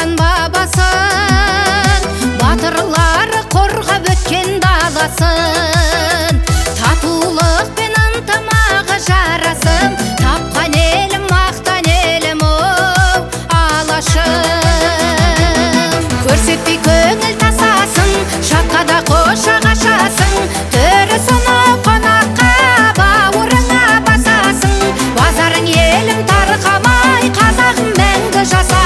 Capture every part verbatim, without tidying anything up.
отан бабасын, батырлары қорғап өткен даласын. Татулық пен ынтымағы жарасым, тапқан елім мақтан елім оу алашым. Көрсетпей көңіл тасасын, шатқада қошақ ашасың, түрі сонау қонаққа бауырыңа басасың. Базарың елім тарқамай, қазағым мәңгі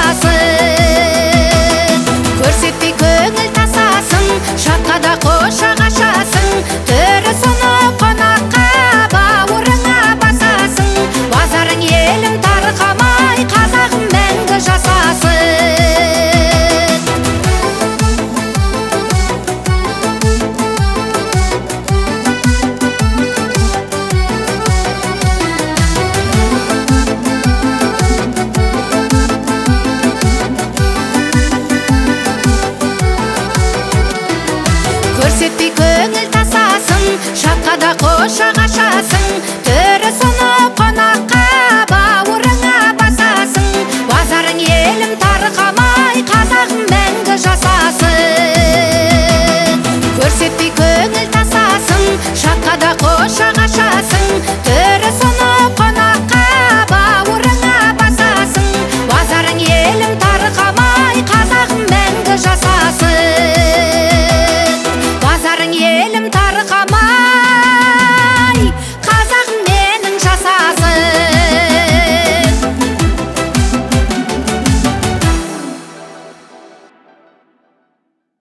жасасын. Көрсетпей көңіл тасасын, шатқада қошақ ашасың, түрі сонау қонаққа бауырыңа басасың. Базарың елім тарқамай, қазағым мәңгі жасасын. Көрсетпей көңіл тасасын, шатқада қошақ